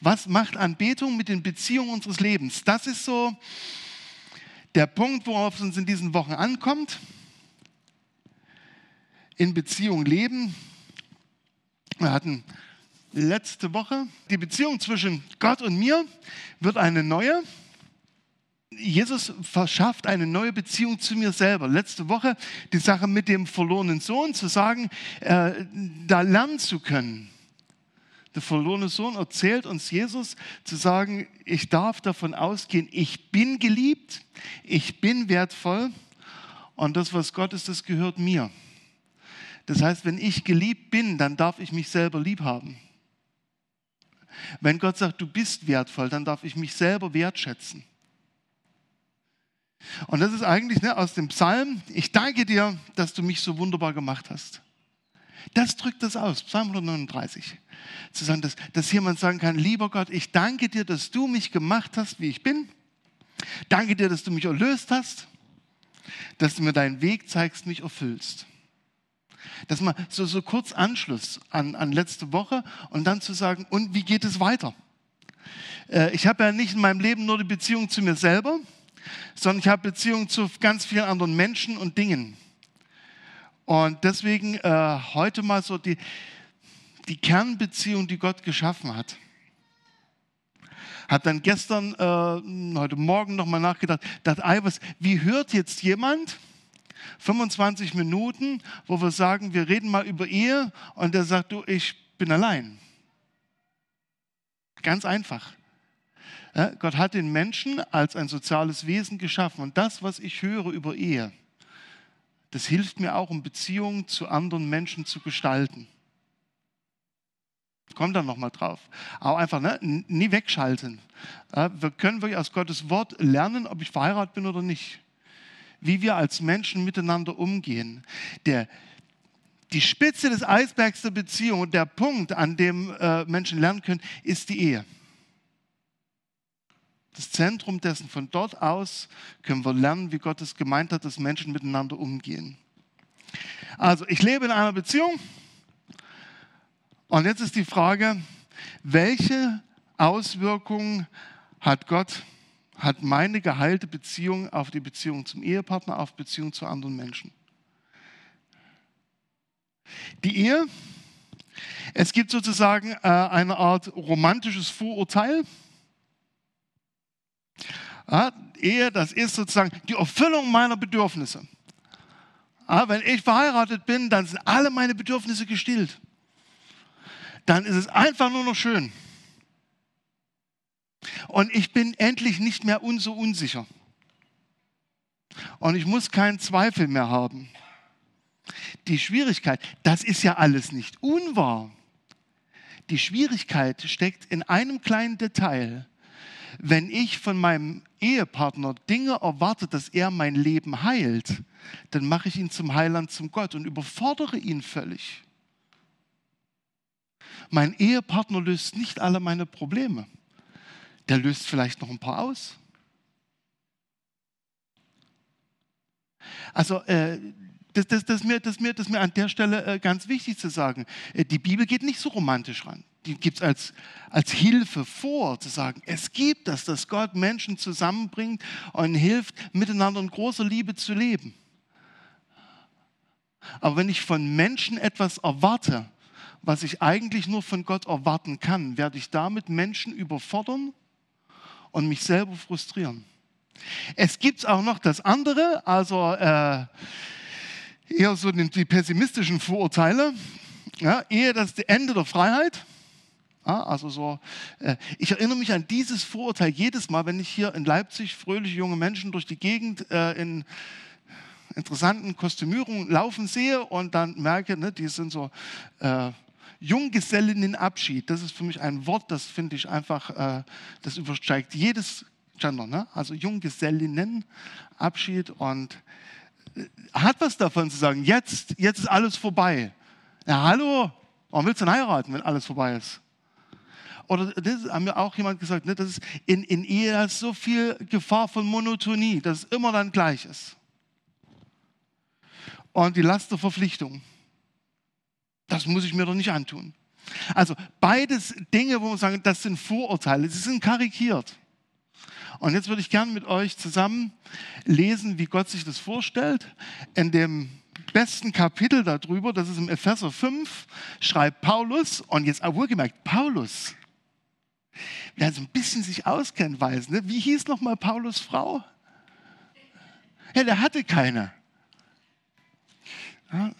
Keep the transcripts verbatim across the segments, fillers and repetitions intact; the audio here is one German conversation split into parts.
Was macht Anbetung mit den Beziehungen unseres Lebens? Das ist so der Punkt, worauf es uns in diesen Wochen ankommt. In Beziehung leben. Wir hatten letzte Woche die Beziehung zwischen Gott und mir wird eine neue. Jesus verschafft eine neue Beziehung zu mir selber. Letzte Woche die Sache mit dem verlorenen Sohn, zu sagen, äh, da lernen zu können. Der verlorene Sohn erzählt uns Jesus, zu sagen, ich darf davon ausgehen, ich bin geliebt, ich bin wertvoll und das, was Gott ist, das gehört mir. Das heißt, wenn ich geliebt bin, dann darf ich mich selber lieb haben. Wenn Gott sagt, du bist wertvoll, dann darf ich mich selber wertschätzen. Und das ist eigentlich ne, aus dem Psalm, ich danke dir, dass du mich so wunderbar gemacht hast. Das drückt das aus, Psalm hundertneununddreißig. Zu sagen, dass, dass jemand sagen kann, lieber Gott, ich danke dir, dass du mich gemacht hast, wie ich bin. Danke dir, dass du mich erlöst hast, dass du mir deinen Weg zeigst, mich erfüllst. Das mal so, so kurz Anschluss an, an letzte Woche und dann zu sagen, und wie geht es weiter? Äh, ich habe ja nicht in meinem Leben nur die Beziehung zu mir selber, sondern ich habe Beziehungen zu ganz vielen anderen Menschen und Dingen. Und deswegen äh, heute mal so die, die Kernbeziehung, die Gott geschaffen hat. Hat dann gestern, äh, heute Morgen nochmal nachgedacht, dachte, was, wie hört jetzt jemand fünfundzwanzig Minuten, wo wir sagen, wir reden mal über Ehe und der sagt, du, ich bin allein. Ganz einfach. Ja, Gott hat den Menschen als ein soziales Wesen geschaffen und das, was ich höre über Ehe, das hilft mir auch, um Beziehungen zu anderen Menschen zu gestalten. Kommt dann nochmal drauf. Auch einfach ne, nie wegschalten. Ja, wir können wirklich aus Gottes Wort lernen, ob ich verheiratet bin oder nicht. Wie wir als Menschen miteinander umgehen. Der, die Spitze des Eisbergs der Beziehung und der Punkt, an dem äh, Menschen lernen können, ist die Ehe. Das Zentrum dessen, von dort aus können wir lernen, wie Gott es gemeint hat, dass Menschen miteinander umgehen. Also, ich lebe in einer Beziehung und jetzt ist die Frage, welche Auswirkungen hat Gott, hat meine geheilte Beziehung auf die Beziehung zum Ehepartner, auf Beziehung zu anderen Menschen? Die Ehe, es gibt sozusagen äh, eine Art romantisches Vorurteil. Ja, Ehe, das ist sozusagen die Erfüllung meiner Bedürfnisse. Ja, wenn ich verheiratet bin, dann sind alle meine Bedürfnisse gestillt. Dann ist es einfach nur noch schön. Und ich bin endlich nicht mehr un so unsicher. Und ich muss keinen Zweifel mehr haben. Die Schwierigkeit, das ist ja alles nicht unwahr. Die Schwierigkeit steckt in einem kleinen Detail. Wenn ich von meinem Ehepartner Dinge erwarte, dass er mein Leben heilt, dann mache ich ihn zum Heiland, zum Gott und überfordere ihn völlig. Mein Ehepartner löst nicht alle meine Probleme. Der löst vielleicht noch ein paar aus. Also äh, das, das, das, mir, das, mir, das mir an der Stelle äh, ganz wichtig zu sagen. Äh, die Bibel geht nicht so romantisch ran. Die gibt es als, als Hilfe vor, zu sagen, es gibt das, dass Gott Menschen zusammenbringt und hilft, miteinander in großer Liebe zu leben. Aber wenn ich von Menschen etwas erwarte, was ich eigentlich nur von Gott erwarten kann, werde ich damit Menschen überfordern und mich selber frustrieren. Es gibt auch noch das andere, also äh, eher so die, die pessimistischen Vorurteile. Ja, Ehe, das Ende der Freiheit. Ja, also so, äh, ich erinnere mich an dieses Vorurteil jedes Mal, wenn ich hier in Leipzig fröhliche junge Menschen durch die Gegend äh, in interessanten Kostümierungen laufen sehe und dann merke, ne, die sind so äh, Junggesellinnenabschied. Das ist für mich ein Wort, das finde ich einfach, äh, das übersteigt jedes Gender. Ne? Also Junggesellinnenabschied und äh, hat was davon zu sagen, jetzt, jetzt ist alles vorbei. Ja, hallo, warum willst du denn heiraten, wenn alles vorbei ist? Oder das haben mir auch jemand gesagt, ne, das ist in, in Ehe ist so viel Gefahr von Monotonie, dass es immer dann gleich ist. Und die Last der Verpflichtung, das muss ich mir doch nicht antun. Also beides Dinge, wo wir sagen, das sind Vorurteile, sie sind karikiert. Und jetzt würde ich gerne mit euch zusammen lesen, wie Gott sich das vorstellt. In dem besten Kapitel darüber, das ist im Epheser fünf, schreibt Paulus, und jetzt auch wohlgemerkt, Paulus, wer so ein bisschen sich auskennt, weiß, ne? Wie hieß nochmal Paulus' Frau? Ja, der hatte keine. Ja.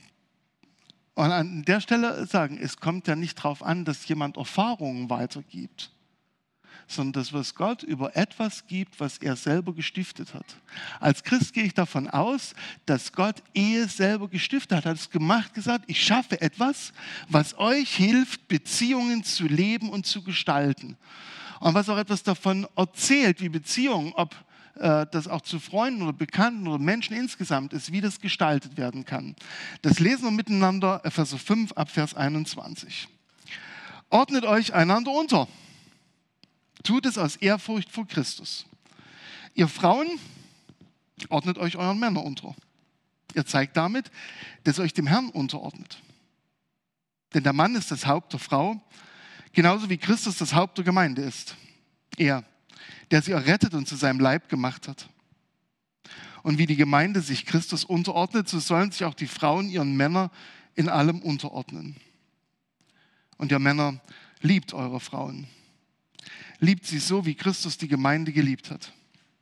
Und an der Stelle sagen, es kommt ja nicht darauf an, dass jemand Erfahrungen weitergibt, sondern dass was Gott über etwas gibt, was er selber gestiftet hat. Als Christ gehe ich davon aus, dass Gott Ehe selber gestiftet hat. Er hat es gemacht, gesagt, ich schaffe etwas, was euch hilft, Beziehungen zu leben und zu gestalten. Und was auch etwas davon erzählt, wie Beziehungen, ob äh, das auch zu Freunden oder Bekannten oder Menschen insgesamt ist, wie das gestaltet werden kann. Das lesen wir miteinander, Epheser fünf, ab Vers einundzwanzig. Ordnet euch einander unter. Tut es aus Ehrfurcht vor Christus. Ihr Frauen, ordnet euch euren Männern unter. Ihr zeigt damit, dass ihr euch dem Herrn unterordnet. Denn der Mann ist das Haupt der Frau, genauso wie Christus das Haupt der Gemeinde ist. Er, der sie errettet und zu seinem Leib gemacht hat. Und wie die Gemeinde sich Christus unterordnet, so sollen sich auch die Frauen ihren Männern in allem unterordnen. Und ihr Männer, liebt eure Frauen. Liebt sie so, wie Christus die Gemeinde geliebt hat.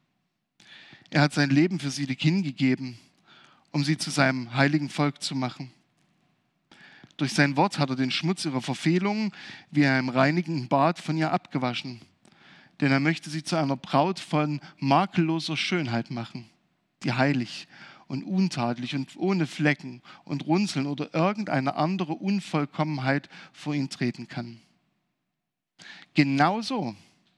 Er hat sein Leben für sie hingegeben, um sie zu seinem heiligen Volk zu machen. Durch sein Wort hat er den Schmutz ihrer Verfehlungen wie einem reinigenden Bad von ihr abgewaschen. Denn er möchte sie zu einer Braut von makelloser Schönheit machen, die heilig und untadelig und ohne Flecken und Runzeln oder irgendeine andere Unvollkommenheit vor ihn treten kann. Genauso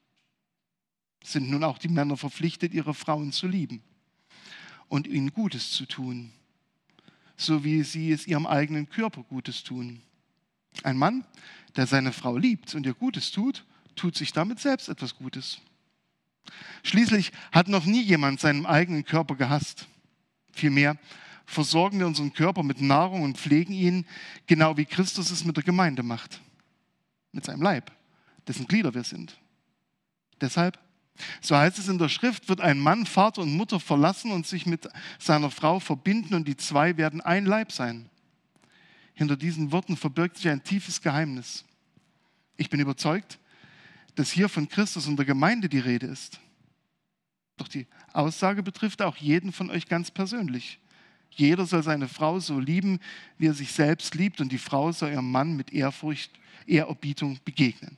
sind nun auch die Männer verpflichtet, ihre Frauen zu lieben und ihnen Gutes zu tun, so wie sie es ihrem eigenen Körper Gutes tun. Ein Mann, der seine Frau liebt und ihr Gutes tut, tut sich damit selbst etwas Gutes. Schließlich hat noch nie jemand seinen eigenen Körper gehasst. Vielmehr versorgen wir unseren Körper mit Nahrung und pflegen ihn, genau wie Christus es mit der Gemeinde macht, mit seinem Leib, dessen Glieder wir sind. Deshalb, so heißt es in der Schrift, wird ein Mann Vater und Mutter verlassen und sich mit seiner Frau verbinden und die zwei werden ein Leib sein. Hinter diesen Worten verbirgt sich ein tiefes Geheimnis. Ich bin überzeugt, dass hier von Christus und der Gemeinde die Rede ist. Doch die Aussage betrifft auch jeden von euch ganz persönlich. Jeder soll seine Frau so lieben, wie er sich selbst liebt, und die Frau soll ihrem Mann mit Ehrfurcht, Ehrerbietung begegnen.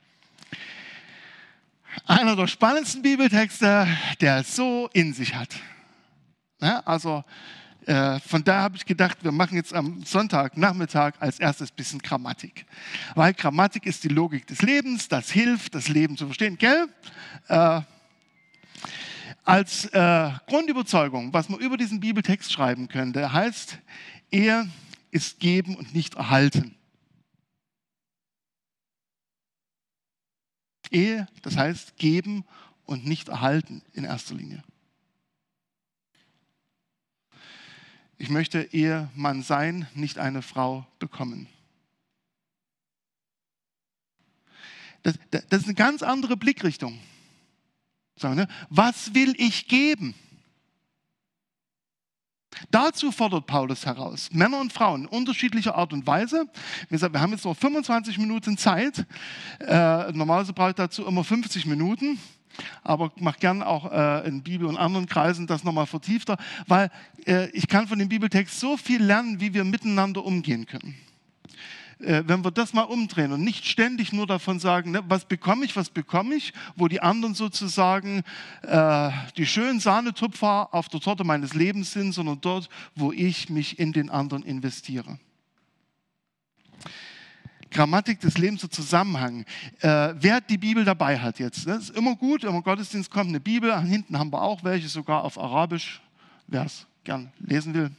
Einer der spannendsten Bibeltexte, der es so in sich hat. Ja, also äh, von daher habe ich gedacht, wir machen jetzt am Sonntagnachmittag als erstes ein bisschen Grammatik. Weil Grammatik ist die Logik des Lebens, das hilft, das Leben zu verstehen. Gell? Äh, als äh, Grundüberzeugung, was man über diesen Bibeltext schreiben könnte, heißt, Ehe ist geben und nicht erhalten. Ehe, das heißt geben und nicht erhalten in erster Linie. Ich möchte Ehemann sein, nicht eine Frau bekommen. Das, das ist eine ganz andere Blickrichtung. Sagen, ne? Was will ich geben? Dazu fordert Paulus heraus, Männer und Frauen in unterschiedlicher Art und Weise. Wie gesagt, wir haben jetzt noch fünfundzwanzig Minuten Zeit. Äh, normalerweise brauche ich dazu immer fünfzig Minuten. Aber ich mache gern auch äh, in Bibel und anderen Kreisen das nochmal vertiefter, weil äh, ich kann von dem Bibeltext so viel lernen, wie wir miteinander umgehen können. Äh, wenn wir das mal umdrehen und nicht ständig nur davon sagen, ne, was bekomme ich, was bekomme ich, wo die anderen sozusagen äh, die schönen Sahnetupfer auf der Torte meines Lebens sind, sondern dort, wo ich mich in den anderen investiere. Grammatik des Lebens, der Zusammenhang. Äh, wer die Bibel dabei hat jetzt, das ist immer gut, wenn man Gottesdienst kommt, eine Bibel, hinten haben wir auch welche, sogar auf Arabisch, wer es gern lesen will.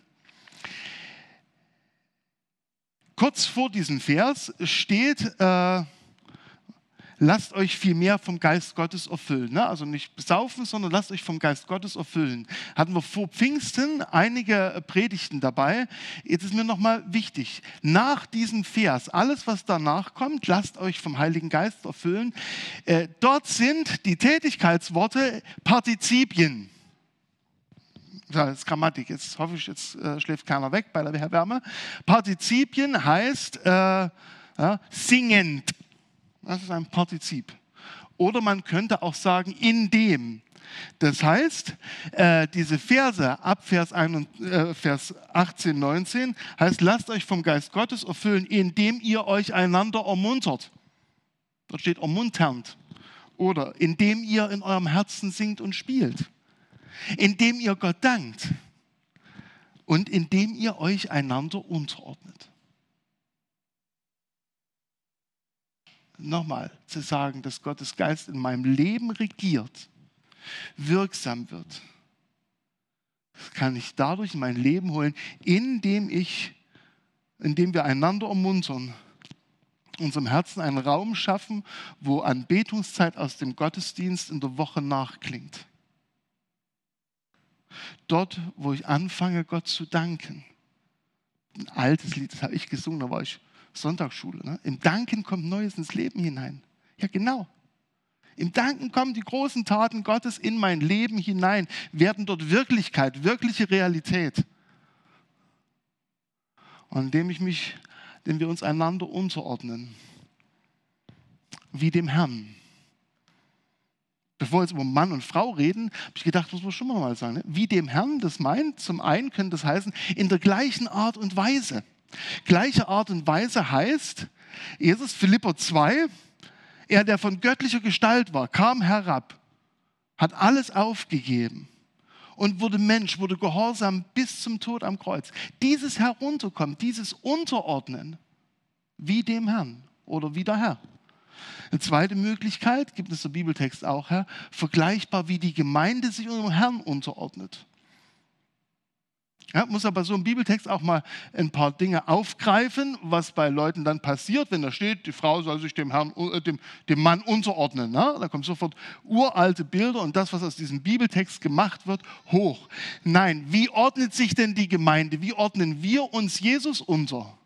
Kurz vor diesem Vers steht, äh, lasst euch viel mehr vom Geist Gottes erfüllen. Ne? Also nicht besaufen, sondern lasst euch vom Geist Gottes erfüllen. Hatten wir vor Pfingsten einige Predigten dabei. Jetzt ist mir nochmal wichtig, nach diesem Vers, alles was danach kommt, lasst euch vom Heiligen Geist erfüllen. Äh, dort sind die Tätigkeitsworte Partizipien. Das ist Grammatik, jetzt hoffe ich, jetzt äh, schläft keiner weg bei der Wärme. Partizipien heißt äh, ja, singend. Das ist ein Partizip. Oder man könnte auch sagen, in dem. Das heißt, äh, diese Verse ab Vers, ein, äh, Vers achtzehn, neunzehn heißt, lasst euch vom Geist Gottes erfüllen, indem ihr euch einander ermuntert. Dort steht ermunternd. Oder indem ihr in eurem Herzen singt und spielt. Indem ihr Gott dankt. Und indem ihr euch einander unterordnet. Nochmal zu sagen, dass Gottes Geist in meinem Leben regiert, wirksam wird. Das kann ich dadurch in mein Leben holen, indem ich, indem wir einander ermuntern, unserem Herzen einen Raum schaffen, wo Anbetungszeit aus dem Gottesdienst in der Woche nachklingt. Dort, wo ich anfange, Gott zu danken. Ein altes Lied, das habe ich gesungen, da war ich Sonntagsschule. Ne? Im Danken kommt Neues ins Leben hinein. Ja, genau. Im Danken kommen die großen Taten Gottes in mein Leben hinein, werden dort Wirklichkeit, wirkliche Realität. Und indem ich mich, indem wir uns einander unterordnen, wie dem Herrn. Bevor wir jetzt über Mann und Frau reden, habe ich gedacht, muss man schon mal sagen, ne? Wie dem Herrn, das meint, zum einen könnte das heißen, in der gleichen Art und Weise. Gleiche Art und Weise heißt, Jesus, Philipper zwei, er, der von göttlicher Gestalt war, kam herab, hat alles aufgegeben und wurde Mensch, wurde gehorsam bis zum Tod am Kreuz. Dieses Herunterkommen, dieses Unterordnen, wie dem Herrn oder wie der Herr. Eine zweite Möglichkeit, gibt es der Bibeltext auch her, vergleichbar wie die Gemeinde sich unserem Herrn unterordnet. Ja, muss aber so im Bibeltext auch mal ein paar Dinge aufgreifen, was bei Leuten dann passiert, wenn da steht, die Frau soll sich dem, Herrn, äh, dem, dem Mann unterordnen. Ne? Da kommen sofort uralte Bilder und das, was aus diesem Bibeltext gemacht wird, hoch. Nein, wie ordnet sich denn die Gemeinde? Wie ordnen wir uns Jesus unter?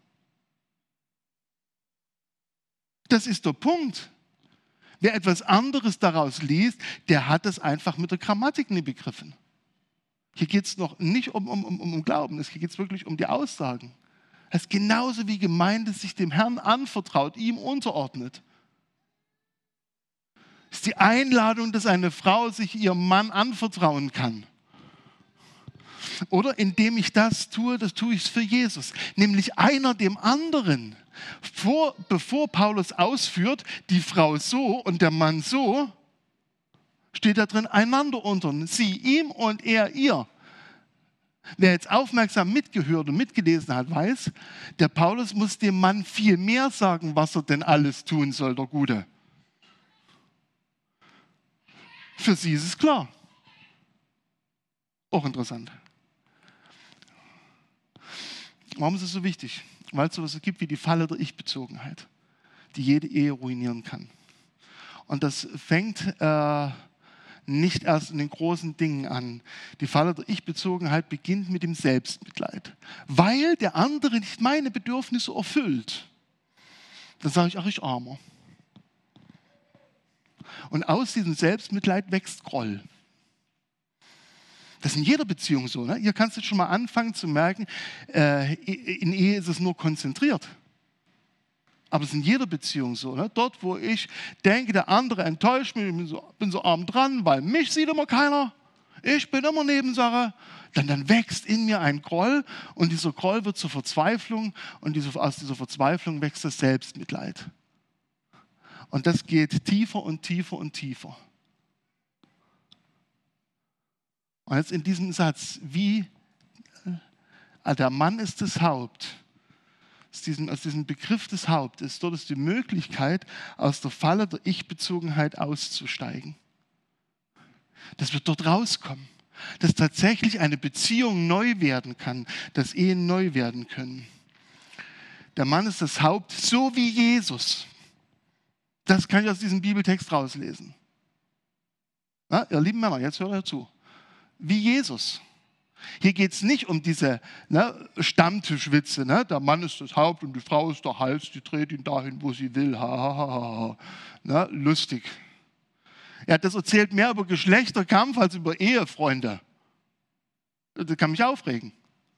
Das ist der Punkt. Wer etwas anderes daraus liest, der hat es einfach mit der Grammatik nicht begriffen. Hier geht es noch nicht um, um, um, um Glauben, hier geht es wirklich um die Aussagen. Es ist genauso wie Gemeinde sich dem Herrn anvertraut, ihm unterordnet. Es ist die Einladung, dass eine Frau sich ihrem Mann anvertrauen kann. Oder indem ich das tue, das tue ich es für Jesus. Nämlich einer dem anderen. Vor, bevor Paulus ausführt, die Frau so und der Mann so, steht da drin, einander unter. Sie ihm und er ihr. Wer jetzt aufmerksam mitgehört und mitgelesen hat, weiß, der Paulus muss dem Mann viel mehr sagen, was er denn alles tun soll, der Gute. Für sie ist es klar. Auch interessant. Warum ist es so wichtig? Weil es so etwas gibt wie die Falle der Ich-Bezogenheit, die jede Ehe ruinieren kann. Und das fängt äh, nicht erst in den großen Dingen an. Die Falle der Ich-Bezogenheit beginnt mit dem Selbstmitleid. Weil der andere nicht meine Bedürfnisse erfüllt. Dann sage ich, ach, ich armer. Und aus diesem Selbstmitleid wächst Groll. Das ist in jeder Beziehung so. Ne? Hier kannst du schon mal anfangen zu merken, äh, in Ehe ist es nur konzentriert. Aber es ist in jeder Beziehung so. Ne? Dort, wo ich denke, der andere enttäuscht mich, ich bin so, bin so arm dran, weil mich sieht immer keiner, ich bin immer Nebensache, dann, dann wächst in mir ein Groll und dieser Groll wird zur Verzweiflung und diese, aus dieser Verzweiflung wächst das Selbstmitleid. Und das geht tiefer und tiefer und tiefer. Und jetzt in diesem Satz, wie äh, der Mann ist das Haupt, aus diesem, aus diesem Begriff des Hauptes, dort ist die Möglichkeit, aus der Falle der Ich-Bezogenheit auszusteigen. Das wird dort rauskommen, dass tatsächlich eine Beziehung neu werden kann, dass Ehen neu werden können. Der Mann ist das Haupt, so wie Jesus. Das kann ich aus diesem Bibeltext rauslesen. Ja, ihr lieben Männer, jetzt hört ihr zu. Wie Jesus. Hier geht es nicht um diese ne, Stammtischwitze. Ne? Der Mann ist das Haupt und die Frau ist der Hals, die dreht ihn dahin, wo sie will. Ha, ha, ha, ha. Ne? Lustig. Ja, das erzählt mehr über Geschlechterkampf als über Ehefreunde. Das kann mich aufregen.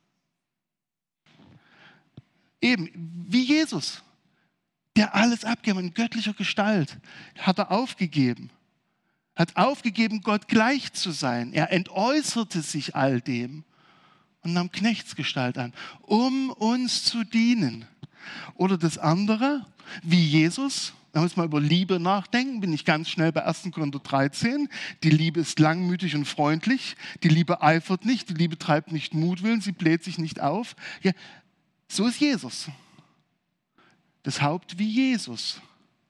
Eben, wie Jesus, der alles abgegeben hat, in göttlicher Gestalt, hat er aufgegeben. Hat aufgegeben, Gott gleich zu sein. Er entäußerte sich all dem und nahm Knechtsgestalt an, um uns zu dienen. Oder das andere, wie Jesus, wenn wir jetzt mal über Liebe nachdenken, bin ich ganz schnell bei ersten Korinther dreizehn. Die Liebe ist langmütig und freundlich, die Liebe eifert nicht, die Liebe treibt nicht Mutwillen, sie bläht sich nicht auf. Ja, so ist Jesus. Das Haupt wie Jesus.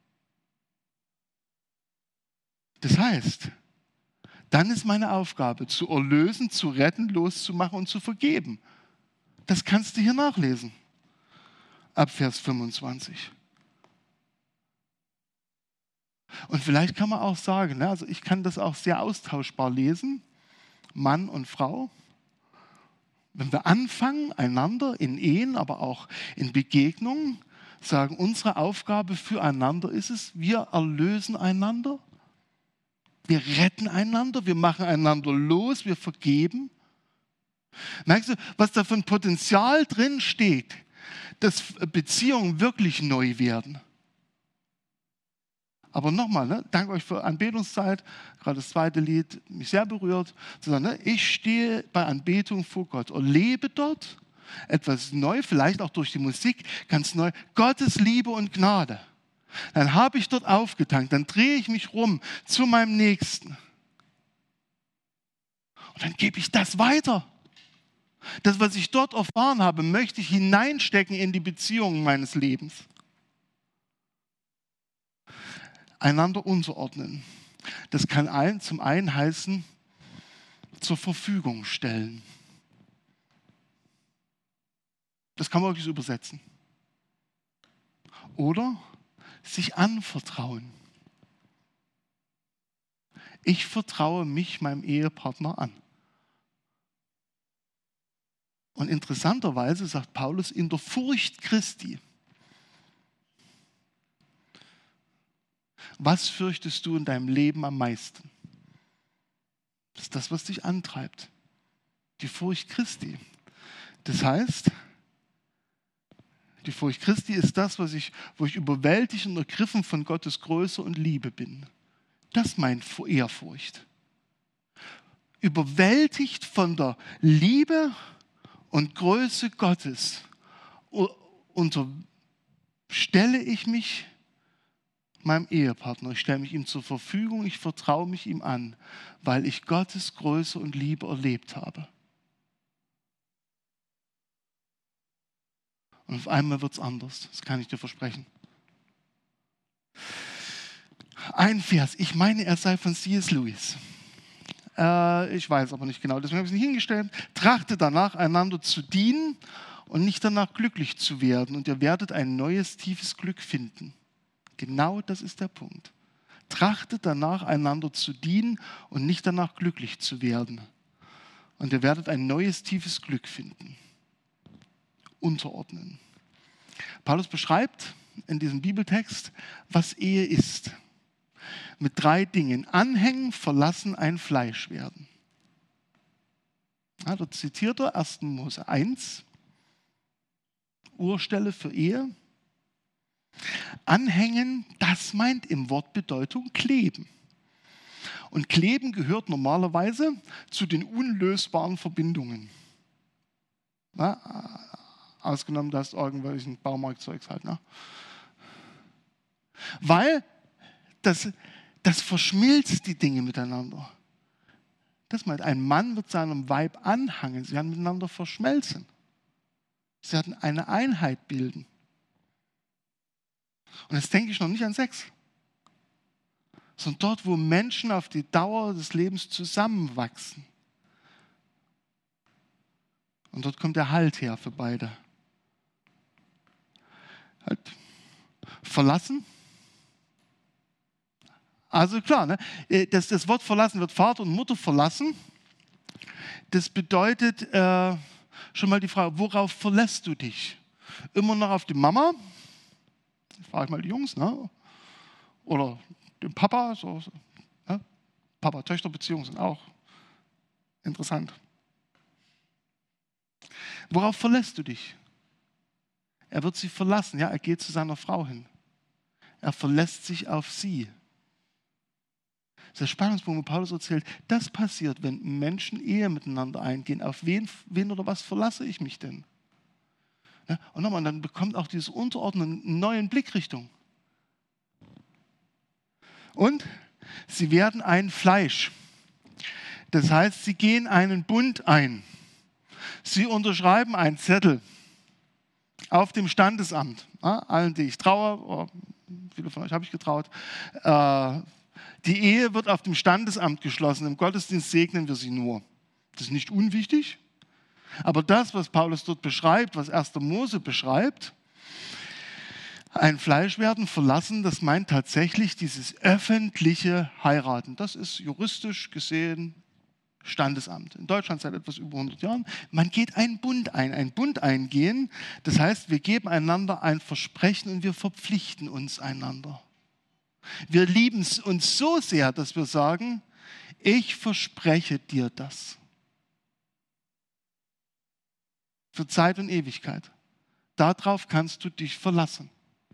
Das heißt, dann ist meine Aufgabe, zu erlösen, zu retten, loszumachen und zu vergeben. Das kannst du hier nachlesen. Ab Vers fünfundzwanzig. Und vielleicht kann man auch sagen, ne, also ich kann das auch sehr austauschbar lesen, Mann und Frau. Wenn wir anfangen, einander in Ehen, aber auch in Begegnungen, sagen, unsere Aufgabe füreinander ist es, wir erlösen einander. Wir retten einander, wir machen einander los, wir vergeben. Merkst du, was da für ein Potenzial drin steht, dass Beziehungen wirklich neu werden? Aber nochmal, ne, danke euch für Anbetungszeit, gerade das zweite Lied mich sehr berührt, zu sagen, ne, ich stehe bei Anbetung vor Gott, erlebe dort etwas neu, vielleicht auch durch die Musik, ganz neu, Gottes Liebe und Gnade. Dann habe ich dort aufgetankt, dann drehe ich mich rum zu meinem Nächsten. Und dann gebe ich das weiter. Das, was ich dort erfahren habe, möchte ich hineinstecken in die Beziehungen meines Lebens. Einander unterordnen. Das kann ein, zum einen heißen, zur Verfügung stellen. Das kann man wirklich so übersetzen. Oder sich anvertrauen. Ich vertraue mich meinem Ehepartner an. Und interessanterweise sagt Paulus, in der Furcht Christi. Was fürchtest du in deinem Leben am meisten? Das ist das, was dich antreibt. Die Furcht Christi. Das heißt, die Furcht Christi ist das, was ich, wo ich überwältigt und ergriffen von Gottes Größe und Liebe bin. Das meint Ehrfurcht. Überwältigt von der Liebe und Größe Gottes unterstelle ich mich meinem Ehepartner. Ich stelle mich ihm zur Verfügung, ich vertraue mich ihm an, weil ich Gottes Größe und Liebe erlebt habe. Und auf einmal wird es anders, das kann ich dir versprechen. Ein Vers, ich meine, er sei von C S Lewis. Äh, ich weiß aber nicht genau, deswegen habe ich es nicht hingestellt. Trachtet danach, einander zu dienen und nicht danach glücklich zu werden. Und ihr werdet ein neues, tiefes Glück finden. Genau das ist der Punkt. Trachtet danach, einander zu dienen und nicht danach glücklich zu werden. Und ihr werdet ein neues, tiefes Glück finden. Unterordnen. Paulus beschreibt in diesem Bibeltext, was Ehe ist. Mit drei Dingen. Anhängen, verlassen, ein Fleisch werden. Ja, dort zitiert er erster Mose eins, Urstelle für Ehe. Anhängen, das meint im Wortbedeutung kleben. Und kleben gehört normalerweise zu den unlösbaren Verbindungen. Na, ausgenommen, du hast irgendwelchen Baumarktzeugs halt. Ne? Weil das, das verschmilzt die Dinge miteinander. Das meint, ein Mann wird seinem Weib anhangen. Sie werden miteinander verschmelzen. Sie werden eine Einheit bilden. Und jetzt denke ich noch nicht an Sex, sondern dort, wo Menschen auf die Dauer des Lebens zusammenwachsen. Und dort kommt der Halt her für beide. Halt. Verlassen. Also klar, ne? das, das Wort verlassen wird Vater und Mutter verlassen. Das bedeutet äh, schon mal die Frage, worauf verlässt du dich? Immer noch auf die Mama? Ich frage mal die Jungs, ne? Oder den Papa? So, so, ne? Papa-Töchter-Beziehungen sind auch interessant. Worauf verlässt du dich? Er wird sie verlassen, ja, er geht zu seiner Frau hin. Er verlässt sich auf sie. Das ist der Spannungspunkt, wo Paulus erzählt, das passiert, wenn Menschen Ehe miteinander eingehen. Auf wen, wen oder was verlasse ich mich denn? Ja, und nochmal, dann bekommt auch dieses Unterordnen eine neue Blickrichtung. Und sie werden ein Fleisch. Das heißt, sie gehen einen Bund ein. Sie unterschreiben einen Zettel auf dem Standesamt. Ja, allen, die ich traue, oder viele von euch habe ich getraut, äh, die Ehe wird auf dem Standesamt geschlossen. Im Gottesdienst segnen wir sie nur. Das ist nicht unwichtig. Aber das, was Paulus dort beschreibt, was erster Mose beschreibt, ein Fleischwerden, verlassen, das meint tatsächlich dieses öffentliche Heiraten. Das ist juristisch gesehen Standesamt. In Deutschland seit etwas über hundert Jahren. Man geht einen Bund ein. Ein Bund eingehen, das heißt, wir geben einander ein Versprechen und wir verpflichten uns einander. Wir lieben es uns so sehr, dass wir sagen, ich verspreche dir das. Für Zeit und Ewigkeit. Darauf kannst du dich verlassen.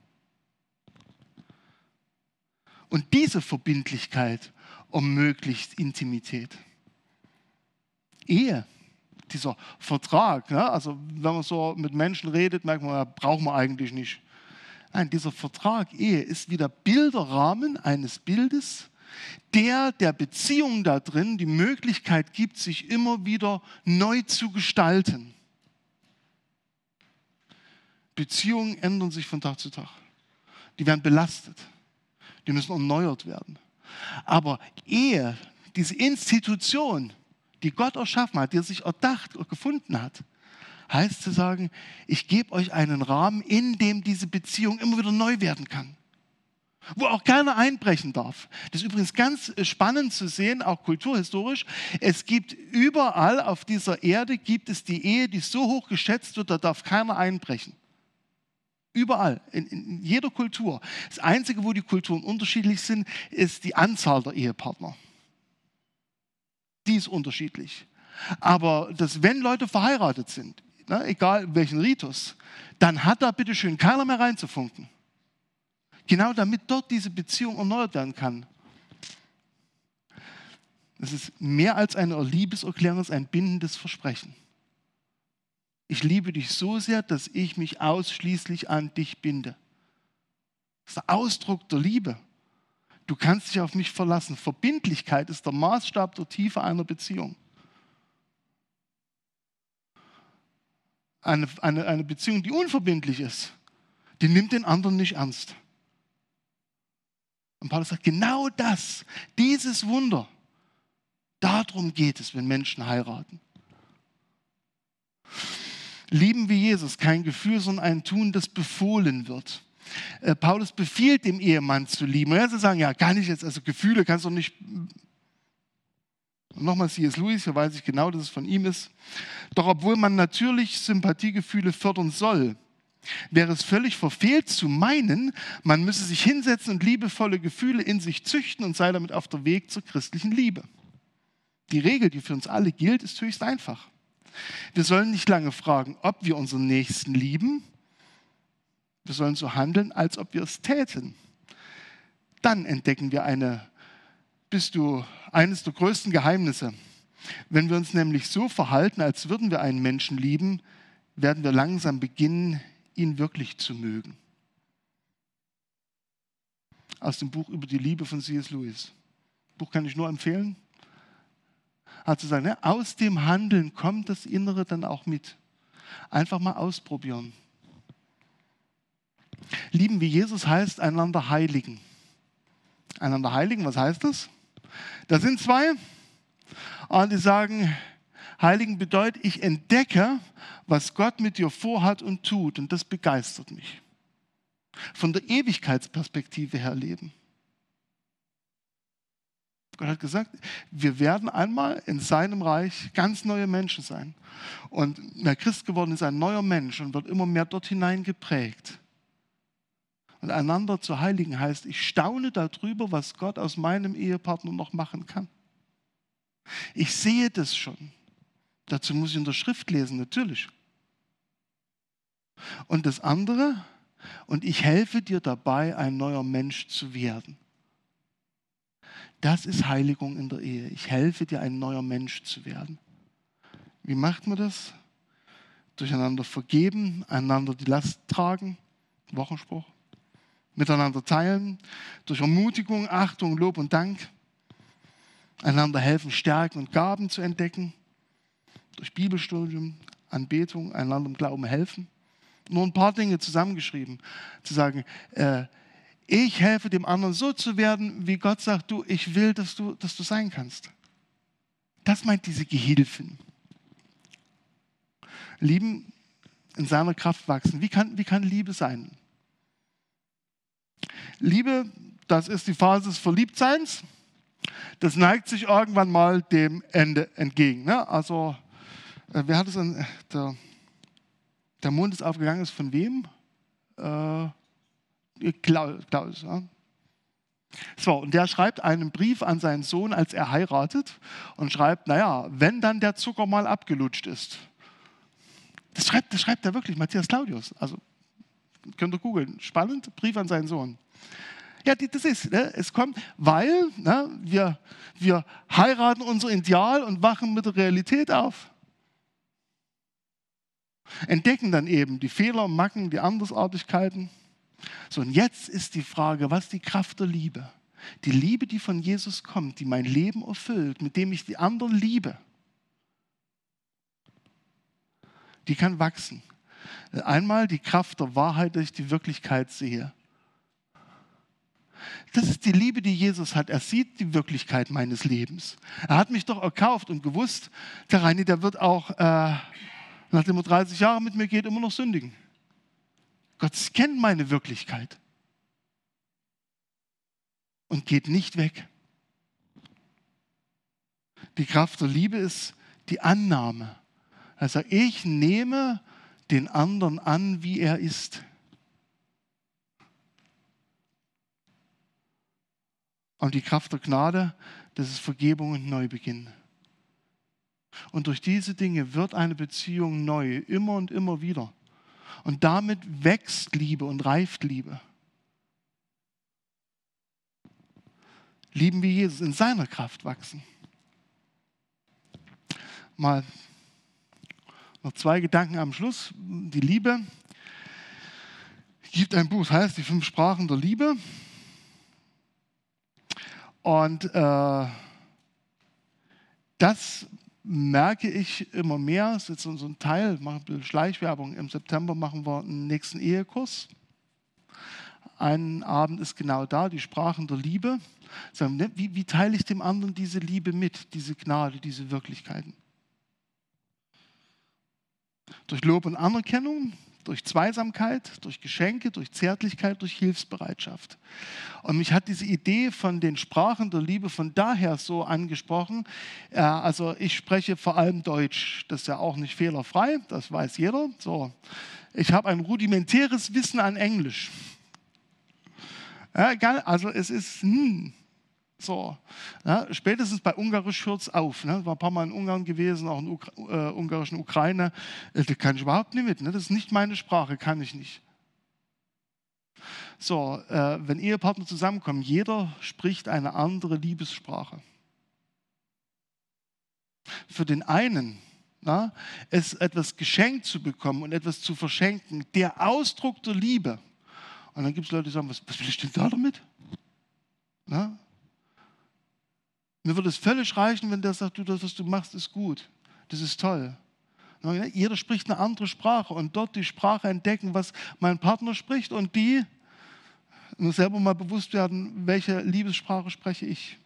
Und diese Verbindlichkeit ermöglicht Intimität. Ehe, dieser Vertrag, ja, also wenn man so mit Menschen redet, merkt man, ja, braucht man eigentlich nicht. Nein, dieser Vertrag, Ehe, ist wie der Bilderrahmen eines Bildes, der der Beziehung da drin die Möglichkeit gibt, sich immer wieder neu zu gestalten. Beziehungen ändern sich von Tag zu Tag. Die werden belastet. Die müssen erneuert werden. Aber Ehe, diese Institution, die Gott erschaffen hat, die er sich erdacht und gefunden hat, heißt zu sagen, ich gebe euch einen Rahmen, in dem diese Beziehung immer wieder neu werden kann. Wo auch keiner einbrechen darf. Das ist übrigens ganz spannend zu sehen, auch kulturhistorisch. Es gibt überall auf dieser Erde, gibt es die Ehe, die so hoch geschätzt wird, da darf keiner einbrechen. Überall, in, in jeder Kultur. Das Einzige, wo die Kulturen unterschiedlich sind, ist die Anzahl der Ehepartner. Die ist unterschiedlich. Aber dass, wenn Leute verheiratet sind, ne, egal welchen Ritus, dann hat da bitte schön keiner mehr reinzufunken. Genau damit dort diese Beziehung erneuert werden kann. Es ist mehr als eine Liebeserklärung, es ist ein bindendes Versprechen. Ich liebe dich so sehr, dass ich mich ausschließlich an dich binde. Das ist der Ausdruck der Liebe. Du kannst dich auf mich verlassen. Verbindlichkeit ist der Maßstab der Tiefe einer Beziehung. Eine, eine, eine Beziehung, die unverbindlich ist, die nimmt den anderen nicht ernst. Und Paulus sagt, genau das, dieses Wunder, darum geht es, wenn Menschen heiraten. Lieben wie Jesus, kein Gefühl, sondern ein Tun, das befohlen wird. Äh, Paulus befiehlt dem Ehemann zu lieben. Und er zu sagen, ja, kann ich jetzt, also Gefühle kannst du nicht. Und nochmal C S Lewis, hier weiß ich genau, dass es von ihm ist. Doch obwohl man natürlich Sympathiegefühle fördern soll, wäre es völlig verfehlt zu meinen, man müsse sich hinsetzen und liebevolle Gefühle in sich züchten und sei damit auf der Weg zur christlichen Liebe. Die Regel, die für uns alle gilt, ist höchst einfach. Wir sollen nicht lange fragen, ob wir unseren Nächsten lieben. Wir sollen so handeln, als ob wir es täten. Dann entdecken wir eine, bist du, eines der größten Geheimnisse. Wenn wir uns nämlich so verhalten, als würden wir einen Menschen lieben, werden wir langsam beginnen, ihn wirklich zu mögen. Aus dem Buch über die Liebe von C S Lewis. Das Buch kann ich nur empfehlen. Hat zu sagen, ne, aus dem Handeln kommt das Innere dann auch mit. Einfach mal ausprobieren. Lieben wie Jesus heißt einander heiligen. Einander heiligen, was heißt das? Da sind zwei, und die sagen, heiligen bedeutet, ich entdecke, was Gott mit dir vorhat und tut, und das begeistert mich. Von der Ewigkeitsperspektive her leben. Gott hat gesagt, wir werden einmal in seinem Reich ganz neue Menschen sein. Und wer Christ geworden ist, ein neuer Mensch und wird immer mehr dort hinein geprägt. Und einander zu heiligen heißt, ich staune darüber, was Gott aus meinem Ehepartner noch machen kann. Ich sehe das schon. Dazu muss ich in der Schrift lesen, natürlich. Und das andere, und ich helfe dir dabei, ein neuer Mensch zu werden. Das ist Heiligung in der Ehe. Ich helfe dir, ein neuer Mensch zu werden. Wie macht man das? Durcheinander vergeben, einander die Last tragen, Wochenspruch. Miteinander teilen, durch Ermutigung, Achtung, Lob und Dank. Einander helfen, Stärken und Gaben zu entdecken. Durch Bibelstudium, Anbetung, einander im Glauben helfen. Nur ein paar Dinge zusammengeschrieben. Zu sagen, äh, ich helfe dem anderen so zu werden, wie Gott sagt, du, ich will, dass du, dass du sein kannst. Das meint diese Gehilfen. Lieben, in seiner Kraft wachsen. Wie kann, wie kann Liebe sein? Liebe, das ist die Phase des Verliebtseins. Das neigt sich irgendwann mal dem Ende entgegen. Ne? Also, äh, wer hat es an, der, der Mond ist aufgegangen, ist von wem? Äh, Klaus. Ja. So, und der schreibt einen Brief an seinen Sohn, als er heiratet, und schreibt, naja, wenn dann der Zucker mal abgelutscht ist. Das schreibt, das schreibt er wirklich, Matthias Claudius. Also, könnt ihr googeln. Spannend, Brief an seinen Sohn. Ja, das ist, ne, es kommt, weil ne, wir, wir heiraten unser Ideal und wachen mit der Realität auf. Entdecken dann eben die Fehler, Macken, die Andersartigkeiten. So, und jetzt ist die Frage, was ist die Kraft der Liebe? Die Liebe, die von Jesus kommt, die mein Leben erfüllt, mit dem ich die anderen liebe, die kann wachsen. Einmal die Kraft der Wahrheit, dass ich die Wirklichkeit sehe. Das ist die Liebe, die Jesus hat. Er sieht die Wirklichkeit meines Lebens. Er hat mich doch erkauft und gewusst, der Reini, der wird auch, äh, nachdem er dreißig Jahre mit mir geht, immer noch sündigen. Gott kennt meine Wirklichkeit und geht nicht weg. Die Kraft der Liebe ist die Annahme. Also ich nehme den anderen an, wie er ist. Und die Kraft der Gnade, das ist Vergebung und Neubeginn. Und durch diese Dinge wird eine Beziehung neu, immer und immer wieder. Und damit wächst Liebe und reift Liebe. Lieben wie Jesus, in seiner Kraft wachsen. Mal noch zwei Gedanken am Schluss. Die Liebe. Es gibt ein Buch, das heißt Die fünf Sprachen der Liebe. Und äh, das merke ich immer mehr. Das ist jetzt so ein Teil, ich mache ein bisschen Schleichwerbung. Im September machen wir einen nächsten Ehekurs. Ein Abend ist genau da, die Sprachen der Liebe. Wie, wie teile ich dem anderen diese Liebe mit, diese Gnade, diese Wirklichkeiten? Durch Lob und Anerkennung, durch Zweisamkeit, durch Geschenke, durch Zärtlichkeit, durch Hilfsbereitschaft. Und mich hat diese Idee von den Sprachen der Liebe von daher so angesprochen. Äh, also ich spreche vor allem Deutsch. Das ist ja auch nicht fehlerfrei, das weiß jeder. So. Ich habe ein rudimentäres Wissen an Englisch. Ja, also es ist hm, so. Ja, spätestens bei Ungarisch hört es auf. Ne? Ich war ein paar Mal in Ungarn gewesen, auch in Ukra äh, ungarischen Ukraine. Äh, das kann ich überhaupt nicht mit. Ne? Das ist nicht meine Sprache, kann ich nicht. So, äh, wenn Ehepartner zusammenkommen, jeder spricht eine andere Liebessprache. Für den einen, na, es etwas geschenkt zu bekommen und etwas zu verschenken, der Ausdruck der Liebe. Und dann gibt es Leute, die sagen, was, was will ich denn da damit? Na? Mir würde es völlig reichen, wenn der sagt, du, das, was du machst, ist gut. Das ist toll. Na, jeder spricht eine andere Sprache und dort die Sprache entdecken, was mein Partner spricht und die nur selber mal bewusst werden, welche Liebessprache spreche ich.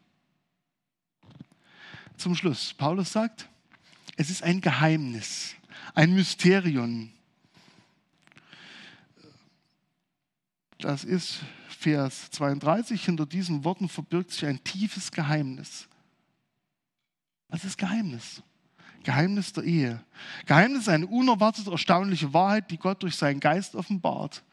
Zum Schluss, Paulus sagt, es ist ein Geheimnis, ein Mysterium. Das ist Vers zweiunddreißig, hinter diesen Worten verbirgt sich ein tiefes Geheimnis. Was ist Geheimnis? Geheimnis der Ehe. Geheimnis ist eine unerwartet erstaunliche Wahrheit, die Gott durch seinen Geist offenbart.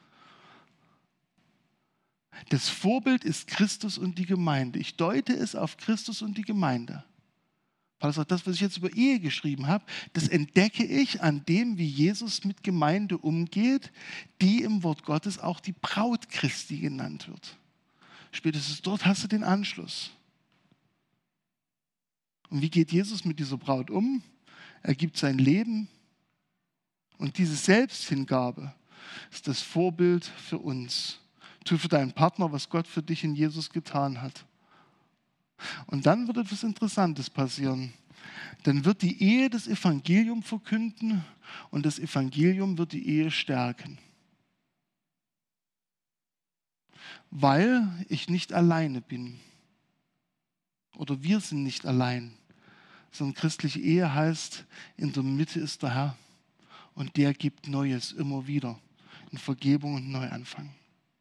Das Vorbild ist Christus und die Gemeinde. Ich deute es auf Christus und die Gemeinde. Weil das, das, was ich jetzt über Ehe geschrieben habe, das entdecke ich an dem, wie Jesus mit Gemeinde umgeht, die im Wort Gottes auch die Braut Christi genannt wird. Spätestens dort hast du den Anschluss. Und wie geht Jesus mit dieser Braut um? Er gibt sein Leben. Und diese Selbsthingabe ist das Vorbild für uns. Tu für deinen Partner, was Gott für dich in Jesus getan hat. Und dann wird etwas Interessantes passieren. Dann wird die Ehe das Evangelium verkünden und das Evangelium wird die Ehe stärken. Weil ich nicht alleine bin. Oder wir sind nicht allein. Sondern christliche Ehe heißt, in der Mitte ist der Herr. Und der gibt Neues immer wieder. In Vergebung und Neuanfang.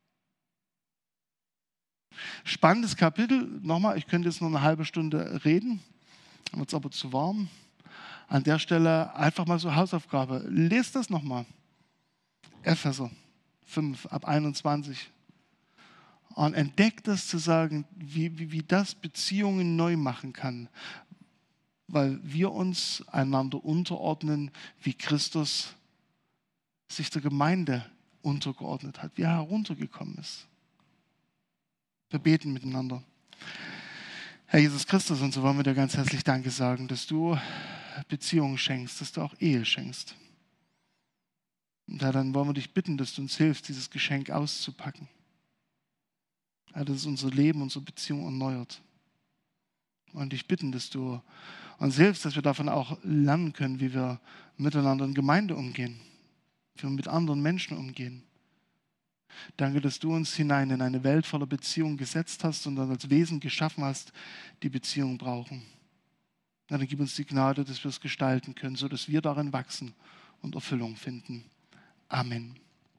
Spannendes Kapitel. Nochmal, ich könnte jetzt noch eine halbe Stunde reden. Dann wird es aber zu warm. An der Stelle einfach mal so Hausaufgabe. Lest das nochmal. Epheser fünf ab einundzwanzig. Und entdeckt das zu sagen, wie, wie, wie das Beziehungen neu machen kann. Weil wir uns einander unterordnen, wie Christus sich der Gemeinde untergeordnet hat, wie er heruntergekommen ist. Wir beten miteinander. Herr Jesus Christus, und so wollen wir dir ganz herzlich Danke sagen, dass du Beziehungen schenkst, dass du auch Ehe schenkst. Und Herr, dann wollen wir dich bitten, dass du uns hilfst, dieses Geschenk auszupacken. Herr, dass es unser Leben, unsere Beziehung erneuert. Und dich bitten, dass du uns hilfst, dass wir davon auch lernen können, wie wir miteinander in Gemeinde umgehen, wie wir mit anderen Menschen umgehen. Danke, dass du uns hinein in eine Welt voller Beziehungen gesetzt hast und dann als Wesen geschaffen hast, die Beziehungen brauchen. Dann gib uns die Gnade, dass wir es gestalten können, sodass wir darin wachsen und Erfüllung finden. Amen.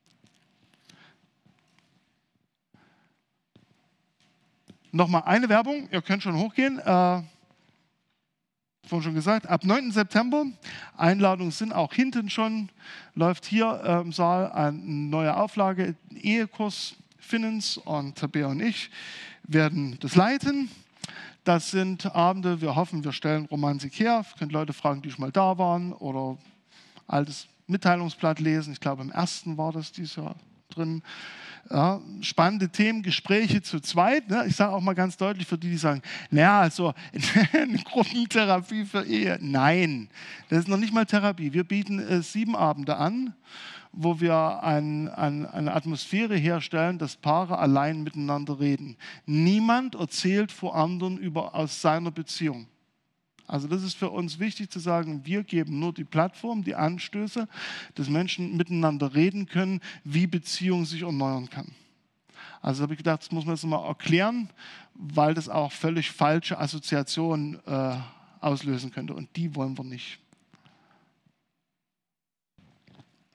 Nochmal eine Werbung, ihr könnt schon hochgehen. Äh, vorhin schon gesagt, ab neunten September, Einladungen sind auch hinten schon, läuft hier äh, im Saal eine neue Auflage, Ehekurs Finnens, und Tabea und ich werden das leiten. Das sind Abende, wir hoffen, wir stellen Romanik her. Ihr könnt Leute fragen, die schon mal da waren oder altes Mitteilungsblatt lesen. Ich glaube, im ersten war das dieses Jahr drin. Ja, spannende Themen, Gespräche zu zweit. Ne? Ich sage auch mal ganz deutlich für die, die sagen, naja, also eine Gruppentherapie für Ehe. Nein, das ist noch nicht mal Therapie. Wir bieten äh, sieben Abende an, wo wir ein, ein, eine Atmosphäre herstellen, dass Paare allein miteinander reden. Niemand erzählt vor anderen über, aus seiner Beziehung. Also das ist für uns wichtig zu sagen, wir geben nur die Plattform, die Anstöße, dass Menschen miteinander reden können, wie Beziehung sich erneuern kann. Also habe ich gedacht, das muss man jetzt mal erklären, weil das auch völlig falsche Assoziationen äh, auslösen könnte und die wollen wir nicht.